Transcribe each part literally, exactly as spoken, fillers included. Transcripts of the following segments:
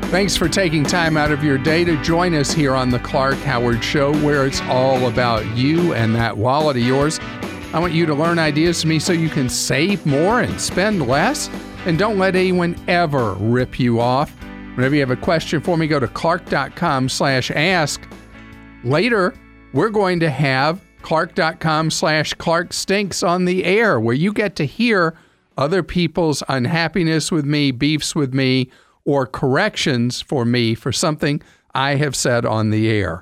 Thanks for taking time out of your day to join us here on the Clark Howard Show, where it's all about you and that wallet of yours. I want you to learn ideas from me so you can save more and spend less. And don't let anyone ever rip you off. Whenever you have a question for me, go to clark.com slash ask. Later, we're going to have clark.com slash Clark Stinks on the air, where you get to hear other people's unhappiness with me, beefs with me, or corrections for me for something I have said on the air.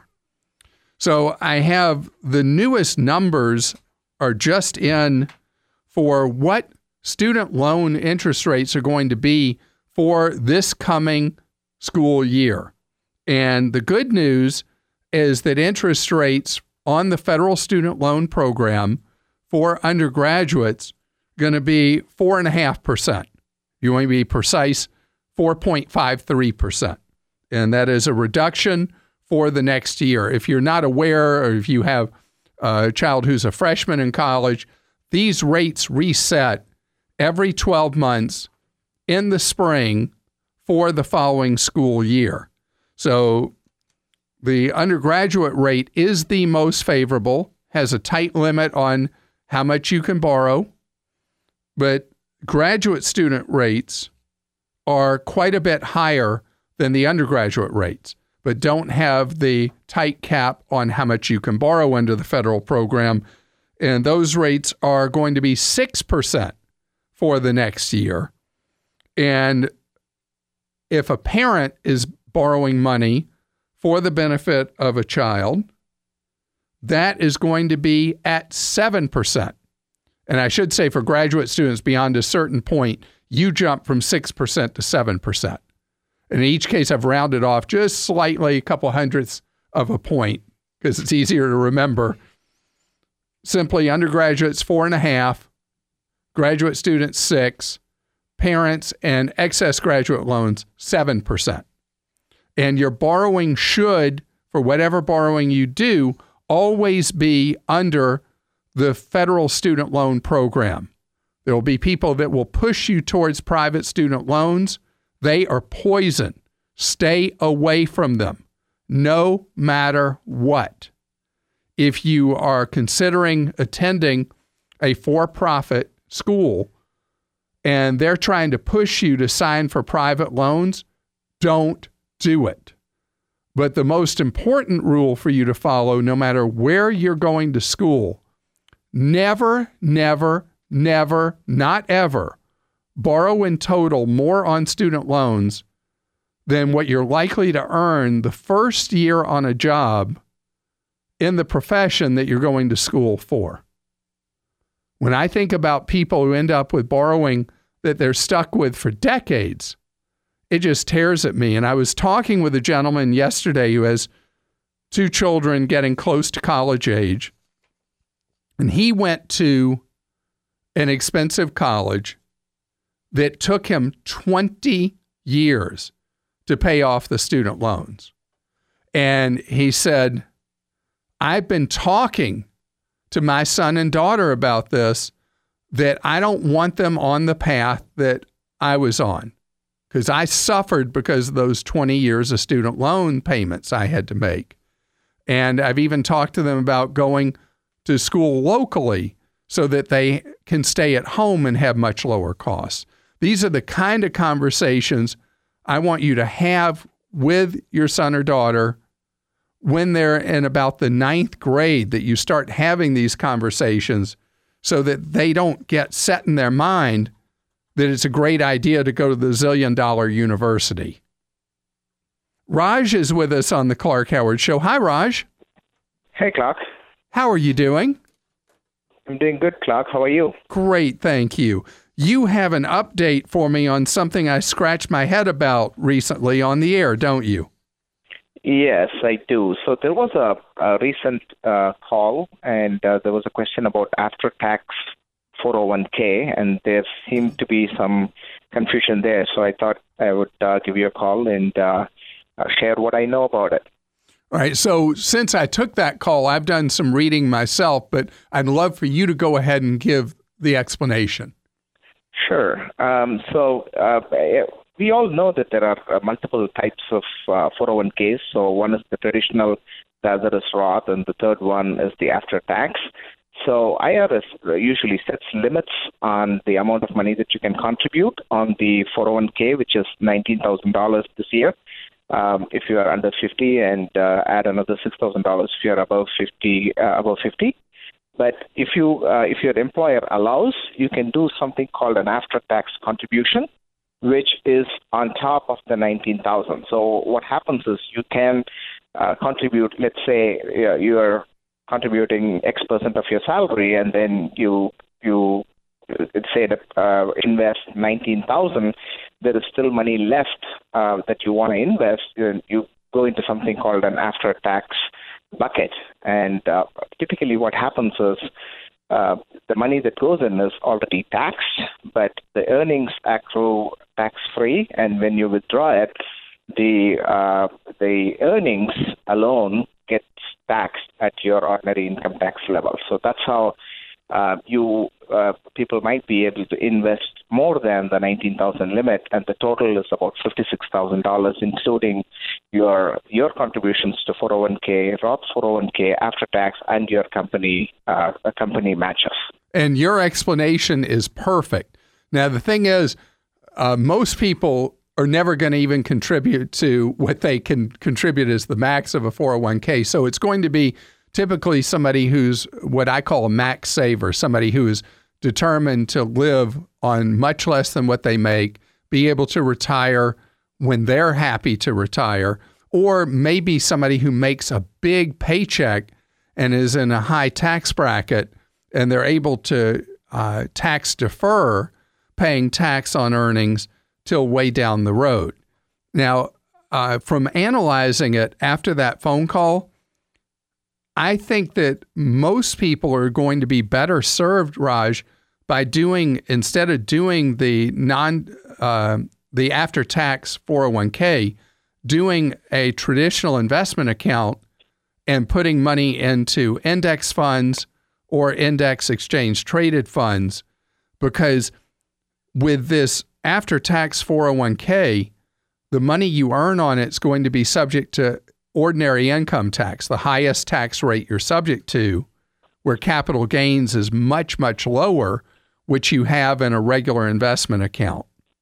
So I have the newest numbers are just in for what student loan interest rates are going to be for this coming school year. And the good news is that interest rates on the federal student loan program for undergraduates are going to be four point five percent. You want to be precise, four point five three percent. And that is a reduction for the next year. If you're not aware, or if you have a child who's a freshman in college, these rates reset every twelve months in the spring for the following school year. So the undergraduate rate is the most favorable, has a tight limit on how much you can borrow, but graduate student rates are quite a bit higher than the undergraduate rates, but don't have the tight cap on how much you can borrow under the federal program. And those rates are going to be six percent for the next year. And if a parent is borrowing money for the benefit of a child, that is going to be at seven percent. And I should say for graduate students beyond a certain point, you jump from six percent to seven percent. In each case, I've rounded off just slightly, a couple hundredths of a point, because it's easier to remember. Simply undergraduates, four and a half, graduate students, six, parents and excess graduate loans, seven percent. And your borrowing should, for whatever borrowing you do, always be under the federal student loan program. There will be people that will push you towards private student loans. They are poison. Stay away from them, no matter what. If you are considering attending a for-profit school and they're trying to push you to sign for private loans, don't do it. But the most important rule for you to follow, no matter where you're going to school, never, never, never, not ever, borrow in total more on student loans than what you're likely to earn the first year on a job in the profession that you're going to school for. When I think about people who end up with borrowing that they're stuck with for decades, it just tears at me. And I was talking with a gentleman yesterday who has two children getting close to college age, and he went to an expensive college that took him twenty years to pay off the student loans. And he said, I've been talking to my son and daughter about this, that I don't want them on the path that I was on, because I suffered because of those twenty years of student loan payments I had to make. And I've even talked to them about going to school locally so that they can stay at home and have much lower costs. These are the kind of conversations I want you to have with your son or daughter when they're in about the ninth grade, that you start having these conversations so that they don't get set in their mind that it's a great idea to go to the zillion dollar university. Raj is with us on the Clark Howard Show. Hi, Raj. Hey, Clark. How are you doing? I'm doing good, Clark. How are you? Great, thank you. You have an update for me on something I scratched my head about recently on the air, don't you? Yes, I do. So there was a, a recent uh, call, and uh, there was a question about after-tax four oh one k, and there seemed to be some confusion there. So I thought I would uh, give you a call and uh, uh, share what I know about it. All right. So since I took that call, I've done some reading myself, but I'd love for you to go ahead and give the explanation. Sure. Um, so uh, we all know that there are uh, multiple types of uh, four oh one k's. So one is the traditional, the other is Roth, and the third one is the after-tax. So I R S usually sets limits on the amount of money that you can contribute on the four oh one k, which is nineteen thousand dollars this year. Um, if you are under fifty, and uh, add another six thousand dollars if you are above fifty. Uh, above fifty. But if you uh, if your employer allows, you can do something called an after-tax contribution, which is on top of the nineteen thousand. So what happens is you can uh, contribute. Let's say uh, you are contributing X percent of your salary, and then you you say that uh, invest nineteen thousand. There is still money left uh, that you want to invest. You, you go into something called an after-tax bucket, and uh, typically what happens is uh, the money that goes in is already taxed, but the earnings accrue tax-free, and when you withdraw it, the uh, the earnings alone gets taxed at your ordinary income tax level. So that's how uh, you uh, people might be able to invest more than the nineteen thousand limit, and the total is about fifty-six thousand dollars, including your your contributions to four oh one k, Roth four oh one k, after tax, and your company uh, company matches. And your explanation is perfect. Now the thing is, uh, most people are never going to even contribute to what they can contribute as the max of a four oh one k. So it's going to be typically somebody who's what I call a max saver, somebody who is determined to live on much less than what they make, be able to retire when they're happy to retire, or maybe somebody who makes a big paycheck and is in a high tax bracket and they're able to uh, tax defer paying tax on earnings till way down the road. Now, uh, from analyzing it after that phone call, I think that most people are going to be better served, Raj, by doing, instead of doing the non, uh, the after-tax four oh one k, doing a traditional investment account and putting money into index funds or index exchange traded funds, because with this after-tax four oh one k, the money you earn on it is going to be subject to ordinary income tax, the highest tax rate you're subject to, where capital gains is much, much lower, which you have in a regular investment account.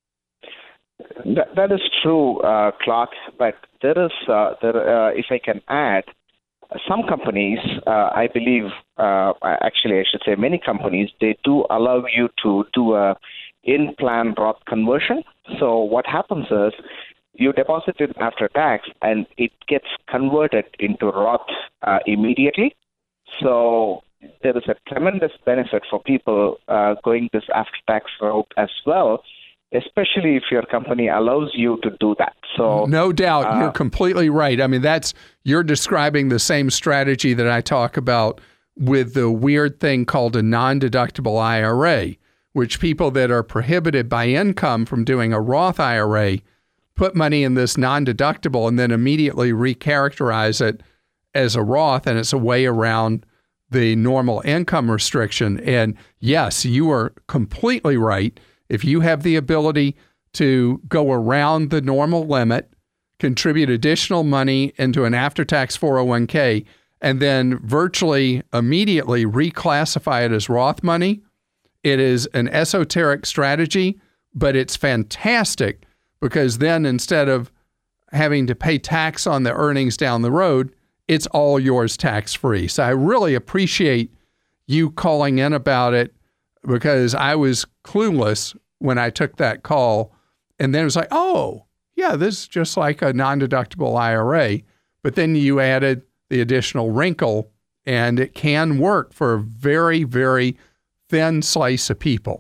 That, that is true, uh, Clark, but there is, uh, there, uh, if I can add, some companies, uh, I believe, uh, actually I should say many companies, they do allow you to do a in-plan Roth conversion. So what happens is, you deposit it after tax, and it gets converted into Roth uh, immediately. So there is a tremendous benefit for people uh, going this after-tax route as well, especially if your company allows you to do that. So no doubt, uh, you're completely right. I mean, that's you're describing the same strategy that I talk about with the weird thing called a non-deductible I R A, which people that are prohibited by income from doing a Roth I R A put money in this non-deductible and then immediately recharacterize it as a Roth, and it's a way around the normal income restriction. And yes, you are completely right. If you have the ability to go around the normal limit, contribute additional money into an after-tax four oh one k, and then virtually immediately reclassify it as Roth money, it is an esoteric strategy, but it's fantastic, because then instead of having to pay tax on the earnings down the road, it's all yours tax-free. So I really appreciate you calling in about it, because I was clueless when I took that call. And then it was like, oh, yeah, this is just like a non-deductible I R A. But then you added the additional wrinkle, and it can work for a very, very thin slice of people.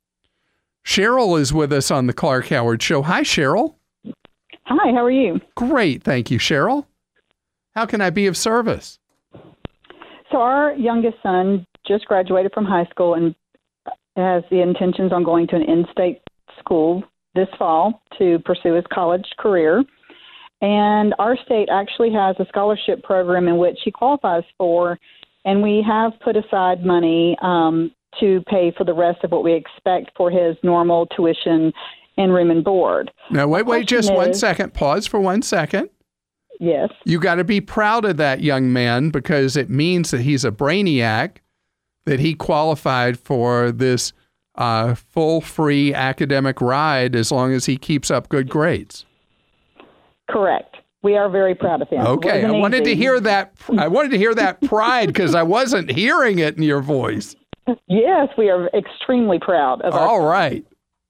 Cheryl is with us on the Clark Howard Show. Hi, Cheryl. Hi, how are you? Great. Thank you, Cheryl. How can I be of service? So our youngest son just graduated from high school and has the intentions on going to an in-state school this fall to pursue his college career. And our state actually has a scholarship program in which he qualifies for, and we have put aside money um, to pay for the rest of what we expect for his normal tuition and room and board. Now, wait, wait, just is, one second. Pause for one second. Yes. You got to be proud of that young man because it means that he's a brainiac, that he qualified for this uh, full free academic ride as long as he keeps up good grades. Correct. We are very proud of him. Okay, I wanted easy. to hear that. I wanted to hear that pride because I wasn't hearing it in your voice. Yes, we are extremely proud of. All our right.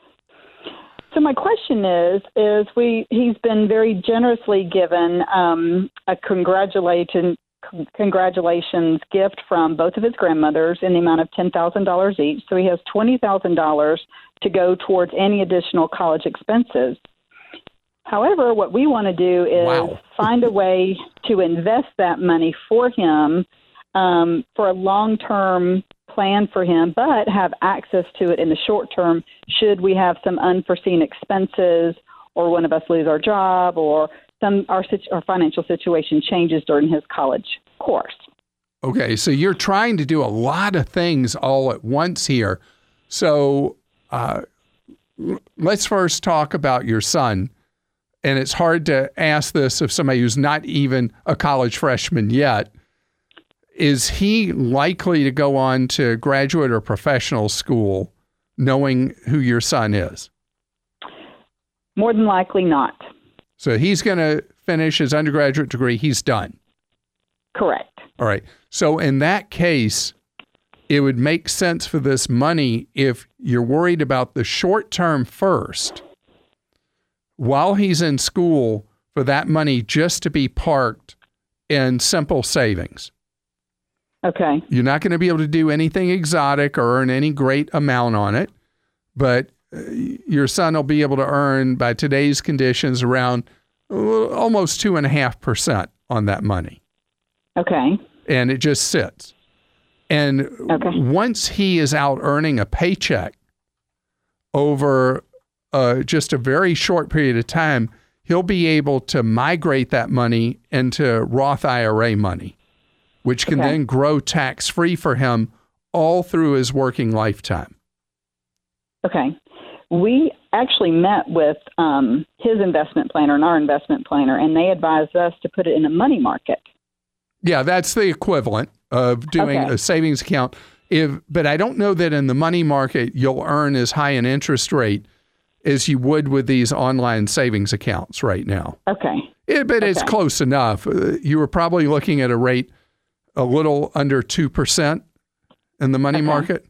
So my question is, is we he's been very generously given um, a congratulation congratulations gift from both of his grandmothers in the amount of ten thousand dollars each. So he has twenty thousand dollars to go towards any additional college expenses. However, what we want to do is wow. find a way to invest that money for him um, for a long-term plan for him, but have access to it in the short term should we have some unforeseen expenses or one of us lose our job or some our, our financial situation changes during his college course. Okay, so you're trying to do a lot of things all at once here. So uh, let's first talk about your son. And it's hard to ask this of somebody who's not even a college freshman yet. Is he likely to go on to graduate or professional school knowing who your son is? More than likely not. So he's going to finish his undergraduate degree. He's done. Correct. All right. So in that case, it would make sense for this money if you're worried about the short term first. While he's in school, for that money just to be parked in simple savings. Okay. You're not going to be able to do anything exotic or earn any great amount on it, but your son will be able to earn, by today's conditions, around almost two and a half percent on that money. Okay. And it just sits. And okay. once he is out earning a paycheck over Uh, just a very short period of time, he'll be able to migrate that money into Roth I R A money, which can okay. then grow tax-free for him all through his working lifetime. Okay. We actually met with um, his investment planner and our investment planner, and they advised us to put it in a money market. Yeah, that's the equivalent of doing okay. a savings account. If, but I don't know that in the money market you'll earn as high an interest rate as you would with these online savings accounts right now. Okay. It, but okay. it's close enough. Uh, you were probably looking at a rate a little under two percent in the money okay. market.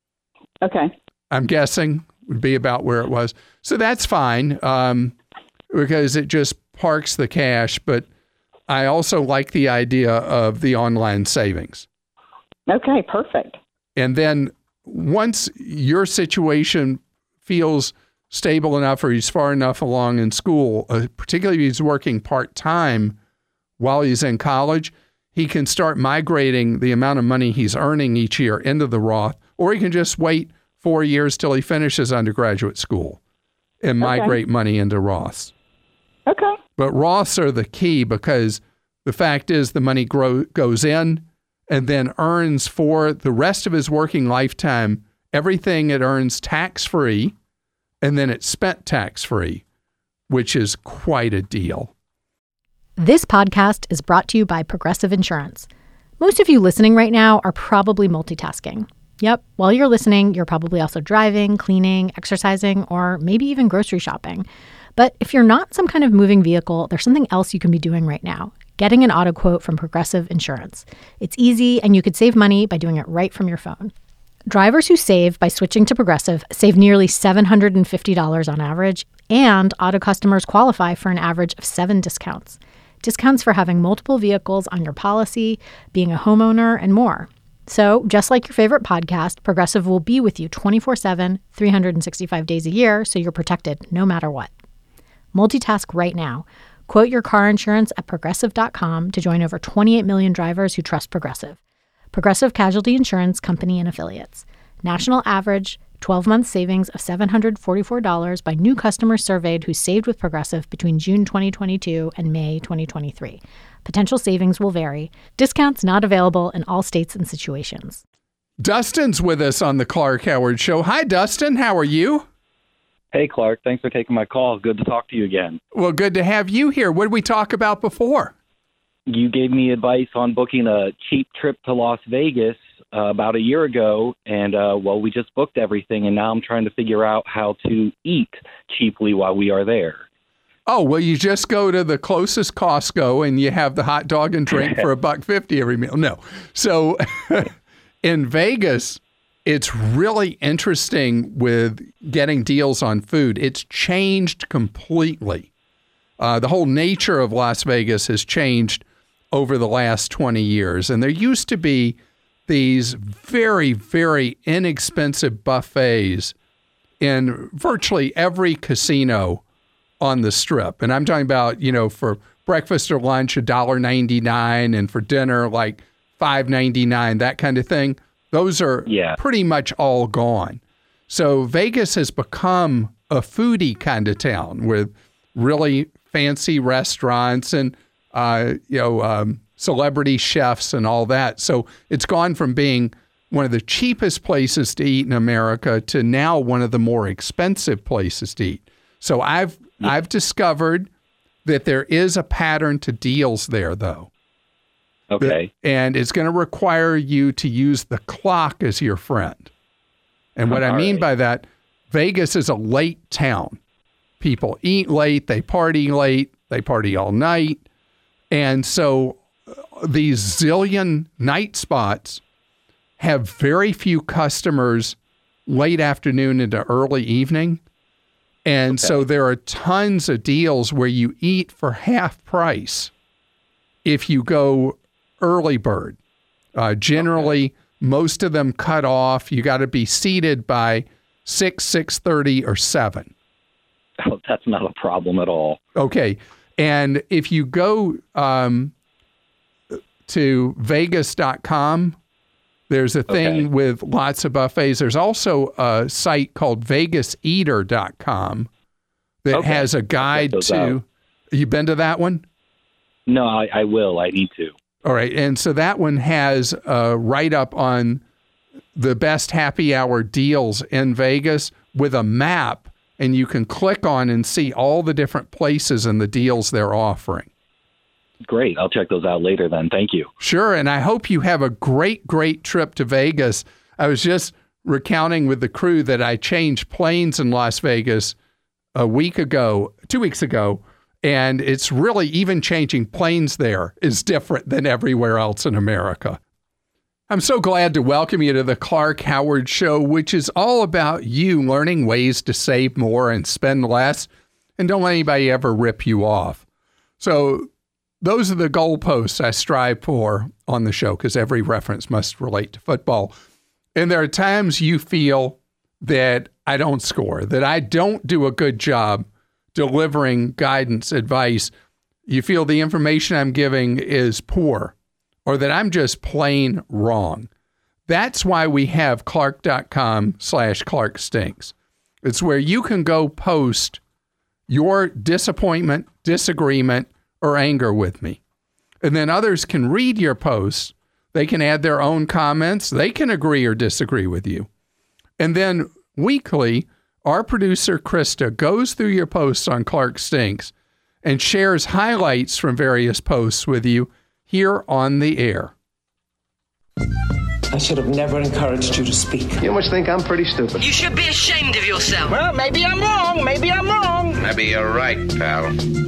Okay. I'm guessing would be about where it was. So that's fine um, because it just parks the cash. But I also like the idea of the online savings. Okay, perfect. And then once your situation feels stable enough or he's far enough along in school, uh, particularly if he's working part-time while he's in college, he can start migrating the amount of money he's earning each year into the Roth, or he can just wait four years till he finishes undergraduate school and okay. migrate money into Roths. Okay. But Roths are the key because the fact is the money grow, goes in and then earns for the rest of his working lifetime everything it earns tax-free, and then it's spent tax-free, which is quite a deal. This podcast is brought to you by Progressive Insurance. Most of you listening right now are probably multitasking. Yep, while you're listening, you're probably also driving, cleaning, exercising, or maybe even grocery shopping. But if you're not some kind of moving vehicle, there's something else you can be doing right now. Getting an auto quote from Progressive Insurance. It's easy, and you could save money by doing it right from your phone. Drivers who save by switching to Progressive save nearly seven hundred fifty dollars on average, and auto customers qualify for an average of seven discounts. Discounts for having multiple vehicles on your policy, being a homeowner, and more. So, just like your favorite podcast, Progressive will be with you twenty-four seven, three hundred sixty-five days a year, so you're protected no matter what. Multitask right now. Quote your car insurance at Progressive dot com to join over twenty-eight million drivers who trust Progressive. Progressive Casualty Insurance Company and Affiliates. National average twelve-month savings of seven hundred forty-four dollars by new customers surveyed who saved with Progressive between June twenty twenty-two and May twenty twenty-three. Potential savings will vary. Discounts not available in all states and situations. Dustin's with us on the Clark Howard Show. Hi, Dustin. How are you? Hey, Clark. Thanks for taking my call. Good to talk to you again. Well, good to have you here. What did we talk about before? You gave me advice on booking a cheap trip to Las Vegas uh, about a year ago, and, uh, well, we just booked everything, and now I'm trying to figure out how to eat cheaply while we are there. Oh, well, you just go to the closest Costco and you have the hot dog and drink for a buck fifty every meal. No. So in Vegas, it's really interesting with getting deals on food. It's changed completely. Uh, the whole nature of Las Vegas has changed over the last twenty years. And there used to be these very, very inexpensive buffets in virtually every casino on the Strip. And I'm talking about, you know, for breakfast or lunch, one dollar ninety-nine, and for dinner, like five ninety-nine, that kind of thing. Those are yeah. pretty much all gone. So Vegas has become a foodie kind of town with really fancy restaurants and, uh, you know, um, celebrity chefs and all that. So it's gone from being one of the cheapest places to eat in America to now one of the more expensive places to eat. So I've I've discovered that there is a pattern to deals there, though. Okay. And it's going to require you to use the clock as your friend. And what I mean by that, Vegas is a late town. People eat late, they party late, they party all night. And so these zillion night spots have very few customers late afternoon into early evening. And okay. so there are tons of deals where you eat for half price if you go early bird. Uh, generally, okay. most of them cut off. You got to be seated by six, six thirty, or seven. Oh, that's not a problem at all. Okay. And if you go um, to Vegas dot com, there's a thing okay. with lots of buffets. There's also a site called Vegas Eater dot com that okay. has a guide to. Out. You been to that one? No, I, I will. I need to. All right. And so that one has a write-up on the best happy hour deals in Vegas with a map, and you can click on and see all the different places and the deals they're offering. Great. I'll check those out later then. Thank you. Sure. And I hope you have a great, great trip to Vegas. I was just recounting with the crew that I changed planes in Las Vegas a week ago, two weeks ago, and it's really even changing planes there is different than everywhere else in America. I'm so glad to welcome you to the Clark Howard Show, which is all about you learning ways to save more and spend less, and don't let anybody ever rip you off. So those are the goalposts I strive for on the show, because every reference must relate to football. And there are times you feel that I don't score, that I don't do a good job delivering guidance, advice. You feel the information I'm giving is poor, or that I'm just plain wrong. That's why we have Clark.com slash Clark Stinks. It's where you can go post your disappointment, disagreement, or anger with me. And then others can read your posts. They can add their own comments. They can agree or disagree with you. And then weekly, our producer, Krista, goes through your posts on Clark Stinks and shares highlights from various posts with you here on the air. I should have never encouraged you to speak. You must think I'm pretty stupid. You should be ashamed of yourself. Well, maybe I'm wrong. Maybe I'm wrong. Maybe you're right, pal.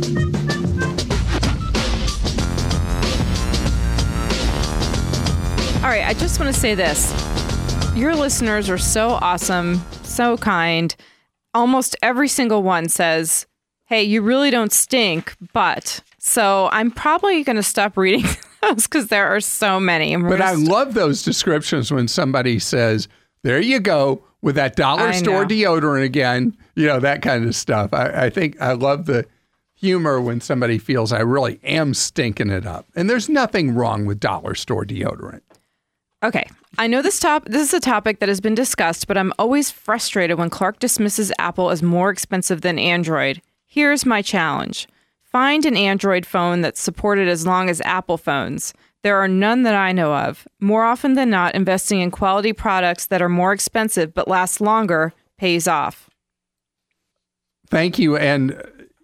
All right, I just want to say this. Your listeners are so awesome, so kind. Almost every single one says, hey, you really don't stink, but... So I'm probably going to stop reading those because there are so many. But I love those descriptions when somebody says, there you go, with that dollar store deodorant again, you know, that kind of stuff. I, I think I love the humor when somebody feels I really am stinking it up. And there's nothing wrong with dollar store deodorant. Okay. I know this top this is a topic that has been discussed, but I'm always frustrated when Clark dismisses Apple as more expensive than Android. Here's my challenge. Find an Android phone that's supported as long as Apple phones. There are none that I know of. More often than not, investing in quality products that are more expensive but last longer pays off. Thank you. And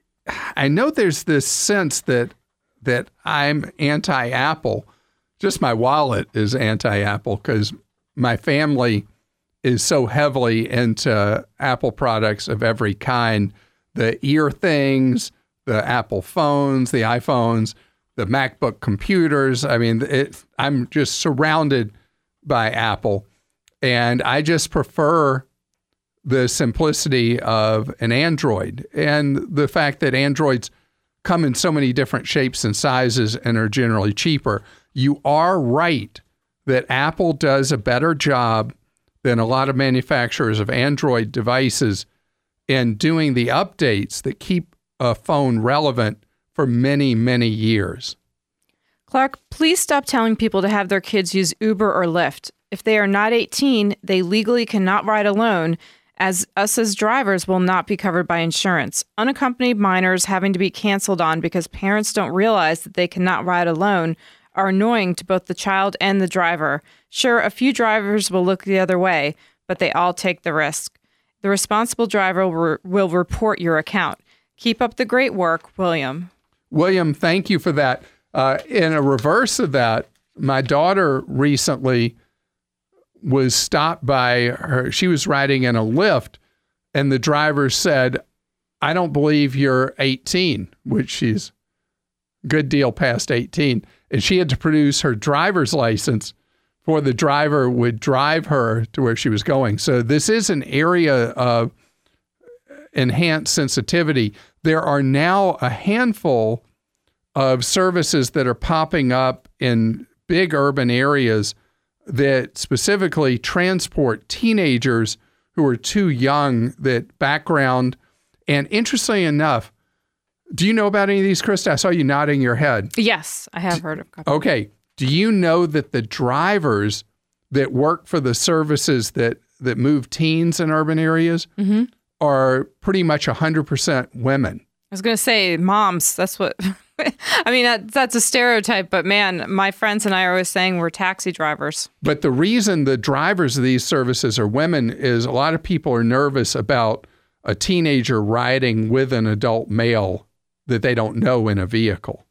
I know there's this sense that that I'm anti-Apple. Just my wallet is anti-Apple because my family is so heavily into Apple products of every kind. The ear things, the Apple phones, the iPhones, the MacBook computers. I mean, it, I'm just surrounded by Apple. And I just prefer the simplicity of an Android and the fact that Androids come in so many different shapes and sizes and are generally cheaper. You are right that Apple does a better job than a lot of manufacturers of Android devices in doing the updates that keep a phone relevant for many, many years. Clark, please stop telling people to have their kids use Uber or Lyft. If they are not eighteen, they legally cannot ride alone, as us as drivers will not be covered by insurance. Unaccompanied minors having to be canceled on because parents don't realize that they cannot ride alone are annoying to both the child and the driver. Sure, a few drivers will look the other way, but they all take the risk. The responsible driver will, re- will report your account. Keep up the great work, William. William, thank you for that. Uh, in a reverse of that, my daughter recently was stopped by her. She was riding in a Lyft, and the driver said, "I don't believe you're eighteen," which she's a good deal past eighteen. And she had to produce her driver's license before the driver would drive her to where she was going. So this is an area of enhanced sensitivity. There are now a handful of services that are popping up in big urban areas that specifically transport teenagers who are too young, that background. And interestingly enough, do you know about any of these, Krista? I saw you nodding your head. Yes, I have heard of a couple. Okay. Do you know that the drivers that work for the services that, that move teens in urban areas mm-hmm. are pretty much one hundred percent women? I was going to say moms. That's what... I mean, that, that's a stereotype, but man, my friends and I are always saying we're taxi drivers. But the reason the drivers of these services are women is a lot of people are nervous about a teenager riding with an adult male that they don't know in a vehicle.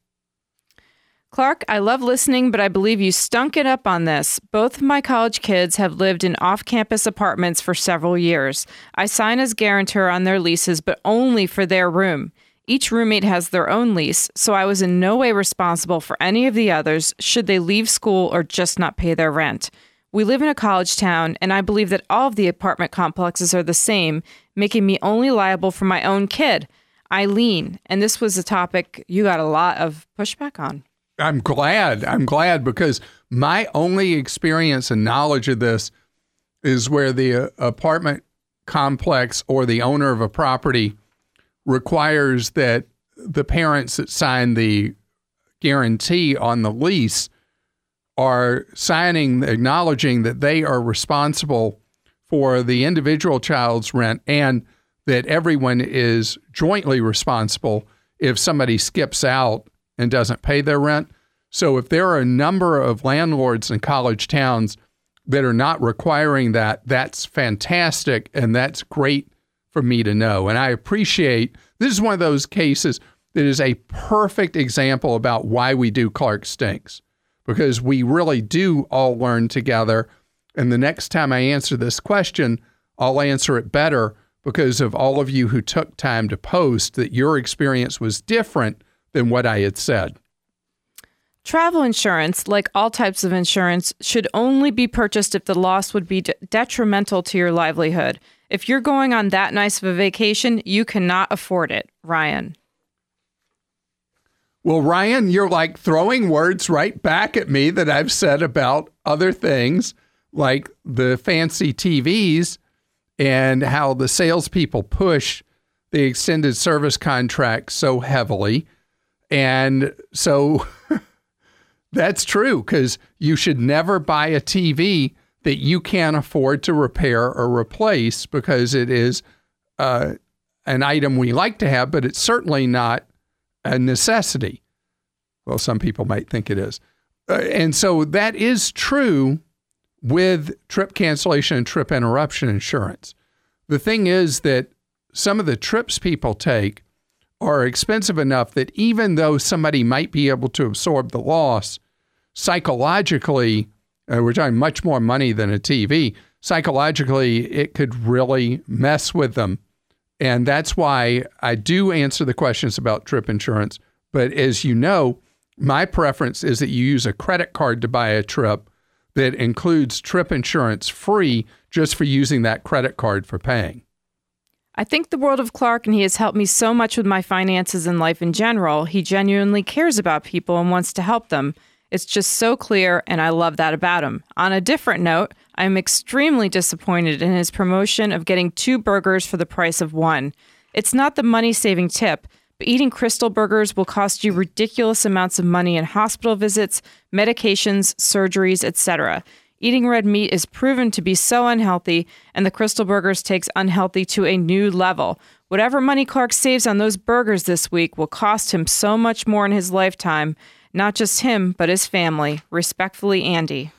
Clark, I love listening, but I believe you stunk it up on this. Both of my college kids have lived in off-campus apartments for several years. I sign as guarantor on their leases, but only for their room. Each roommate has their own lease, so I was in no way responsible for any of the others should they leave school or just not pay their rent. We live in a college town, and I believe that all of the apartment complexes are the same, making me only liable for my own kid, Eileen. And this was a topic you got a lot of pushback on. I'm glad. I'm glad because my only experience and knowledge of this is where the uh, apartment complex or the owner of a property requires that the parents that sign the guarantee on the lease are signing, acknowledging that they are responsible for the individual child's rent and that everyone is jointly responsible if somebody skips out and doesn't pay their rent. So if there are a number of landlords in college towns that are not requiring that, that's fantastic and that's great for me to know. And I appreciate, this is one of those cases that is a perfect example about why we do Clark Stinks, because we really do all learn together. And the next time I answer this question, I'll answer it better because of all of you who took time to post that your experience was different than what I had said. Travel insurance, like all types of insurance, should only be purchased if the loss would be de- detrimental to your livelihood. If you're going on that nice of a vacation, you cannot afford it. Ryan. Well, Ryan, you're like throwing words right back at me that I've said about other things like the fancy T Vs and how the salespeople push the extended service contract so heavily. And so that's true because you should never buy a T V that you can't afford to repair or replace because it is uh, an item we like to have, but it's certainly not a necessity. Well, some people might think it is. Uh, and so that is true with trip cancellation and trip interruption insurance. The thing is that some of the trips people take are expensive enough that even though somebody might be able to absorb the loss, psychologically, uh, we're talking much more money than a T V, psychologically, it could really mess with them. And that's why I do answer the questions about trip insurance. But as you know, my preference is that you use a credit card to buy a trip that includes trip insurance free just for using that credit card for paying. I think the world of Clark, and he has helped me so much with my finances and life in general. He genuinely cares about people and wants to help them. It's just so clear, and I love that about him. On a different note, I'm extremely disappointed in his promotion of getting two burgers for the price of one. It's not the money-saving tip, but eating Krystal burgers will cost you ridiculous amounts of money in hospital visits, medications, surgeries, et cetera. Eating red meat is proven to be so unhealthy, and the Krystal burgers takes unhealthy to a new level. Whatever money Clark saves on those burgers this week will cost him so much more in his lifetime. Not just him, but his family. Respectfully, Andy.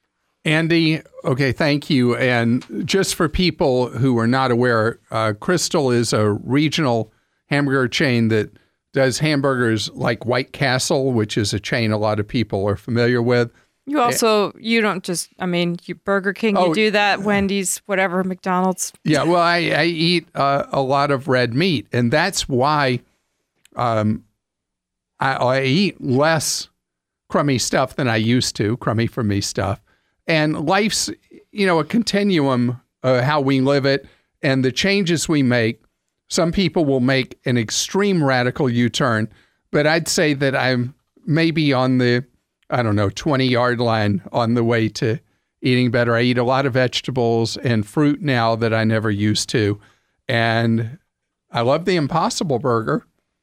Andy, okay, thank you. And just for people who are not aware, uh, Krystal is a regional hamburger chain that does hamburgers like White Castle, which is a chain a lot of people are familiar with. You also, you don't just, I mean, you Burger King, oh, you do that, Wendy's, whatever, McDonald's. Yeah, well, I, I eat uh, a lot of red meat, and that's why um, I, I eat less crummy stuff than I used to, crummy for me stuff. And life's, you know, a continuum, uh, how we live it, and the changes we make. Some people will make an extreme radical U-turn, but I'd say that I'm maybe on the, I don't know, twenty-yard line on the way to eating better. I eat a lot of vegetables and fruit now that I never used to. And I love the Impossible Burger.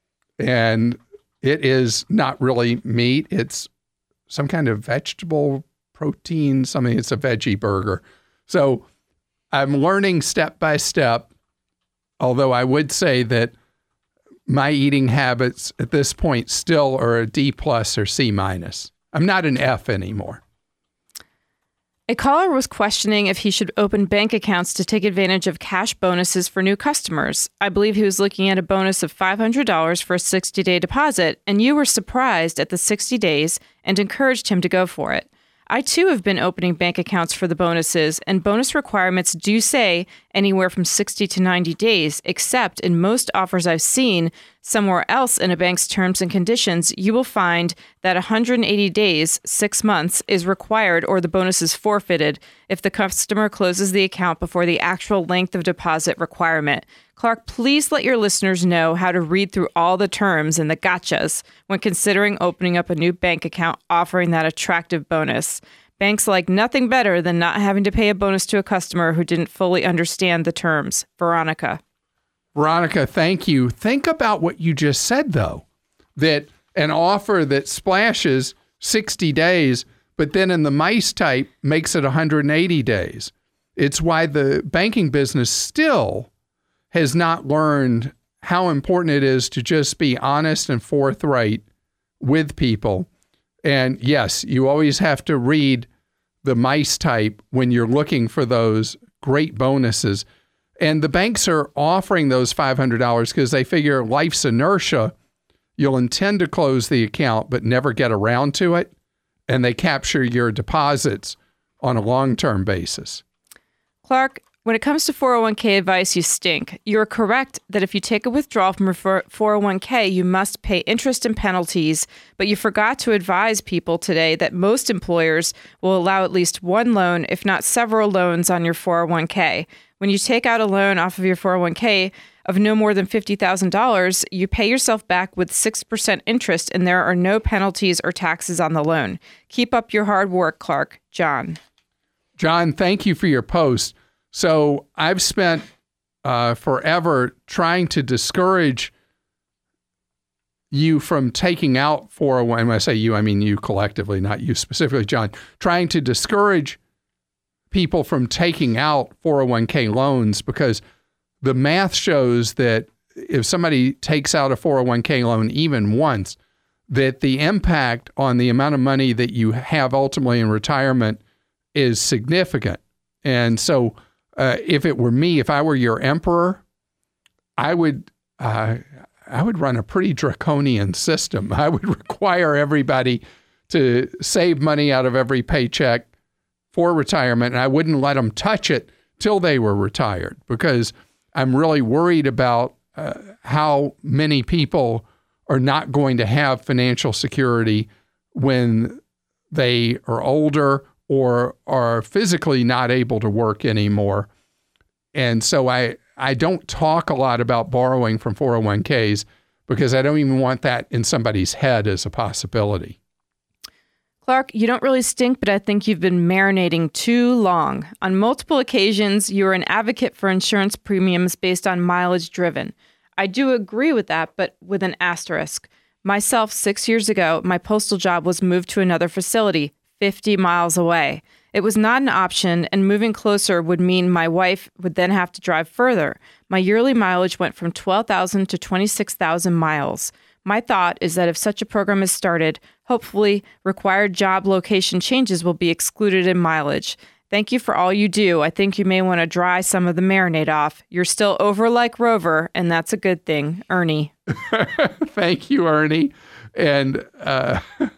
And it is not really meat. It's some kind of vegetable protein, something. It's a veggie burger. So I'm learning step by step, although I would say that my eating habits at this point still are a D plus or C minus. I'm not an F anymore. A caller was questioning if he should open bank accounts to take advantage of cash bonuses for new customers. I believe he was looking at a bonus of five hundred dollars for a sixty-day deposit, and you were surprised at the sixty days and encouraged him to go for it. I, too, have been opening bank accounts for the bonuses, and bonus requirements do say anywhere from sixty to ninety days, except in most offers I've seen somewhere else in a bank's terms and conditions, you will find that one hundred eighty days, six months, is required or the bonus is forfeited if the customer closes the account before the actual length of deposit requirement. Clark, please let your listeners know how to read through all the terms and the gotchas when considering opening up a new bank account offering that attractive bonus. Banks like nothing better than not having to pay a bonus to a customer who didn't fully understand the terms. Veronica. Veronica, thank you. Think about what you just said, though, that an offer that splashes sixty days, but then in the mice type makes it one hundred eighty days. It's why the banking business still has not learned how important it is to just be honest and forthright with people. And yes, you always have to read the mice type when you're looking for those great bonuses. And the banks are offering those five hundred dollars because they figure life's inertia, you'll intend to close the account but never get around to it. And they capture your deposits on a long-term basis. Clark, when it comes to four oh one k advice, you stink. You're correct that if you take a withdrawal from a four oh one k, you must pay interest and penalties, but you forgot to advise people today that most employers will allow at least one loan, if not several loans, on your four oh one k. When you take out a loan off of your four oh one k of no more than fifty thousand dollars, you pay yourself back with six percent interest, and there are no penalties or taxes on the loan. Keep up your hard work, Clark. John. John, thank you for your post. So I've spent uh, forever trying to discourage you from taking out four oh one. And when I say you, I mean you collectively, not you specifically, John. Trying to discourage people from taking out four oh one k loans because the math shows that if somebody takes out a four oh one k loan even once, that the impact on the amount of money that you have ultimately in retirement is significant. And so Uh, if it were me, if I were your emperor, I would uh, I would run a pretty draconian system. I would require everybody to save money out of every paycheck for retirement, and I wouldn't let them touch it till they were retired, because I'm really worried about uh, how many people are not going to have financial security when they are older or are physically not able to work anymore. And so I, I don't talk a lot about borrowing from four oh one k's because I don't even want that in somebody's head as a possibility. Clark, you don't really stink, but I think you've been marinating too long. On multiple occasions, you are an advocate for insurance premiums based on mileage driven. I do agree with that, but with an asterisk. Myself, six years ago, my postal job was moved to another facility, fifty miles away. It was not an option, and moving closer would mean my wife would then have to drive further. My yearly mileage went from twelve thousand to twenty-six thousand miles. My thought is that if such a program is started, hopefully required job location changes will be excluded in mileage. Thank you for all you do. I think you may want to dry some of the marinade off. You're still over like Rover, and that's a good thing. Ernie. Thank you, Ernie. And uh,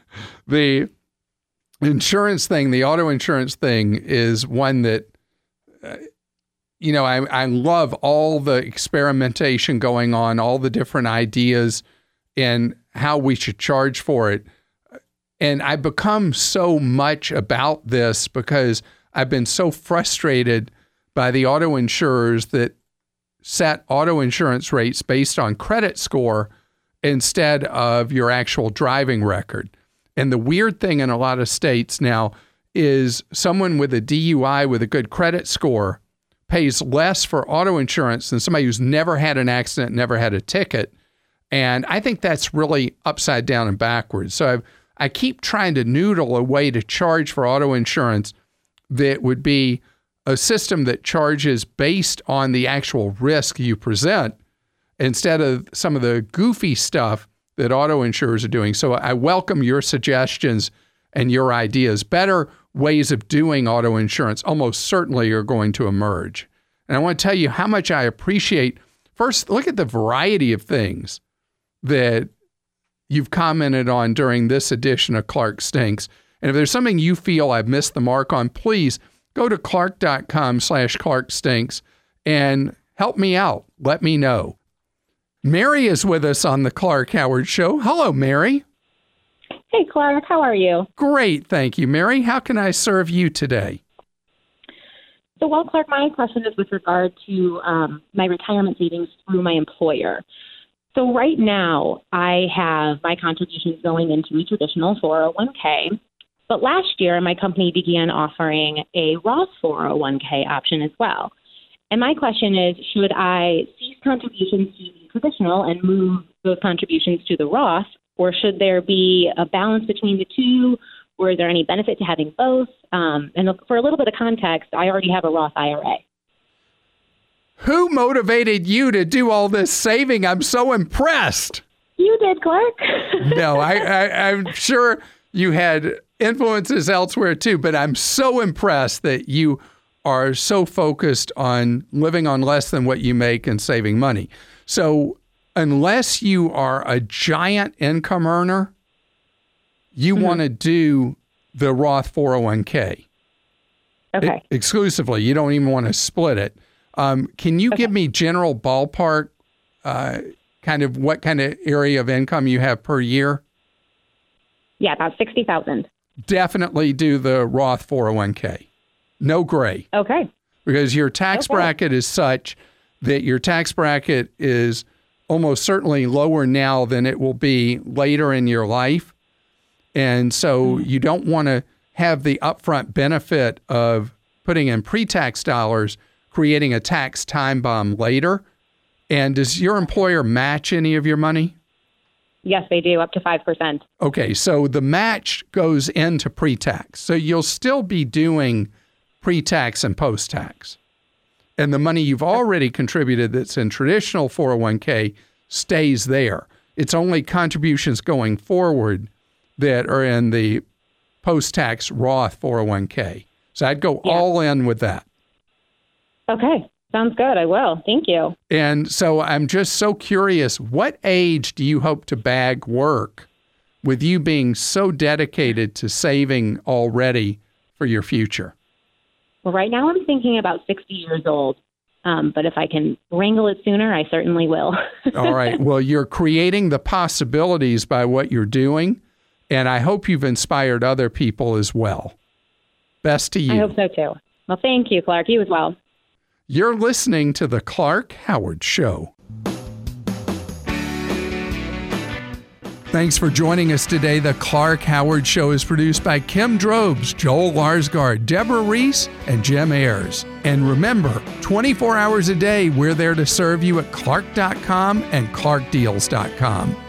the insurance thing, the auto insurance thing is one that, uh, you know, I, I love all the experimentation going on, all the different ideas and how we should charge for it. And I've become so much about this because I've been so frustrated by the auto insurers that set auto insurance rates based on credit score instead of your actual driving record. And the weird thing in a lot of states now is someone with a D U I with a good credit score pays less for auto insurance than somebody who's never had an accident, never had a ticket. And I think that's really upside down and backwards. So I've, I keep trying to noodle a way to charge for auto insurance that would be a system that charges based on the actual risk you present instead of some of the goofy stuff that auto insurers are doing. So I welcome your suggestions and your ideas. Better ways of doing auto insurance almost certainly are going to emerge. And I want to tell you how much I appreciate. First, look at the variety of things that you've commented on during this edition of Clark Stinks. And if there's something you feel I've missed the mark on, please go to clark.com slash Clark Stinks and help me out. Let me know. Mary is with us on the Clark Howard Show. Hello, Mary. Hey, Clark. How are you? Great. Thank you, Mary. How can I serve you today? So, well, Clark, my question is with regard to um, my retirement savings through my employer. So right now, I have my contributions going into a traditional four oh one k. But last year, my company began offering a Roth four oh one k option as well. And my question is, should I cease contributions to the traditional and move those contributions to the Roth, or should there be a balance between the two, or is there any benefit to having both? Um, and for a little bit of context, I already have a Roth I R A. Who motivated you to do all this saving? I'm so impressed. You did, Clark. No, I, I, I'm sure you had influences elsewhere too, but I'm so impressed that you are so focused on living on less than what you make and saving money. So unless you are a giant income earner, you mm-hmm. want to do the Roth four oh one k. Okay. It, exclusively. You don't even want to split it. Um, can you okay. give me general ballpark, uh, kind of what kind of area of income you have per year? Yeah, about sixty thousand. Definitely do the Roth four oh one k. No gray. Okay. Because your tax okay. bracket is such that your tax bracket is almost certainly lower now than it will be later in your life. And so mm-hmm. you don't want to have the upfront benefit of putting in pre-tax dollars, creating a tax time bomb later. And does your employer match any of your money? Yes, they do, up to five percent. Okay, so the match goes into pre-tax. So you'll still be doing pre-tax and post-tax. And the money you've already contributed that's in traditional four oh one k stays there. It's only contributions going forward that are in the post-tax Roth four oh one k. So I'd go yeah. all in with that. Okay. Sounds good. I will. Thank you. And so I'm just so curious, what age do you hope to bag work with you being so dedicated to saving already for your future? Well, right now I'm thinking about sixty years old. Um, but if I can wrangle it sooner, I certainly will. All right. Well, you're creating the possibilities by what you're doing, and I hope you've inspired other people as well. Best to you. I hope so, too. Well, thank you, Clark. You as well. You're listening to The Clark Howard Show. Thanks for joining us today. The Clark Howard Show is produced by Kim Drobes, Joel Larsgaard, Deborah Reese, and Jim Ayers. And remember, twenty-four hours a day, we're there to serve you at clark dot com and clark deals dot com.